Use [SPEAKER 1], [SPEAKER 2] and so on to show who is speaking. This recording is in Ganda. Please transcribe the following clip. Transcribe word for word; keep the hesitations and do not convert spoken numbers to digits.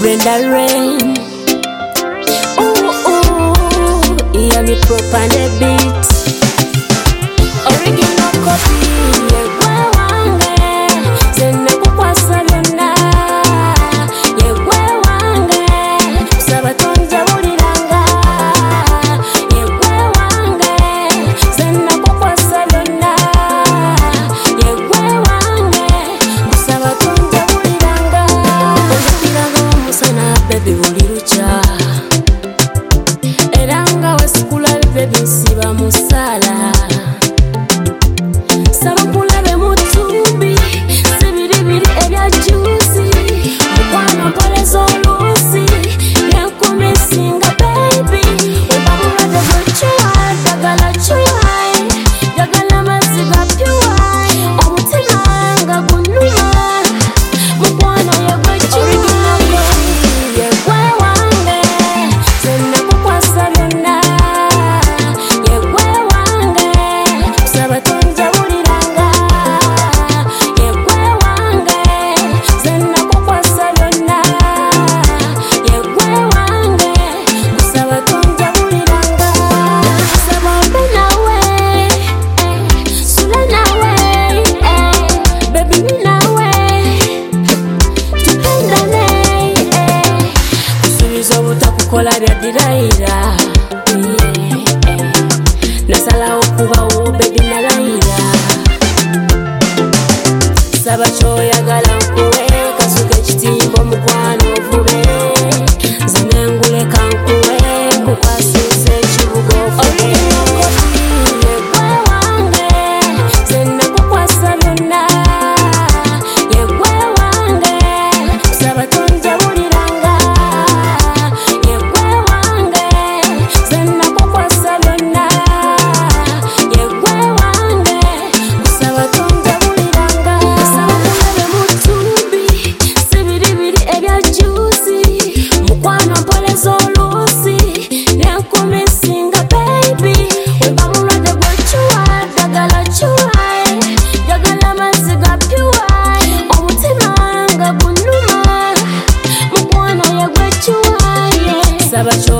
[SPEAKER 1] Brenda Rain. Ooh, ooh, yeah, me prop on the beat. Original copy, yeah, gwe wange. Zena kukwasa byonna, yeah, gwe wange. Kusaba tonjabuliranga, yeah, gwe wange. Zena kukwasa byonna, yeah, gwe wange. Kusaba tonjabuliranga. Onjabuliranga omusana, baby, buli lukya. Era nga wesikula, baby, nsiba musala. Kola bya diraira, nasala okubawo baby nalayira. Saba kyoyagala nkuwe, kasuka ekitimba mukwano ovube. Zine ngule kankuwe, nkukwasisa ekibuga ofube. Ye gwe wange, zena kukwasa byonna. Ye gwe wange, kusaba tonjabuliranga. Saba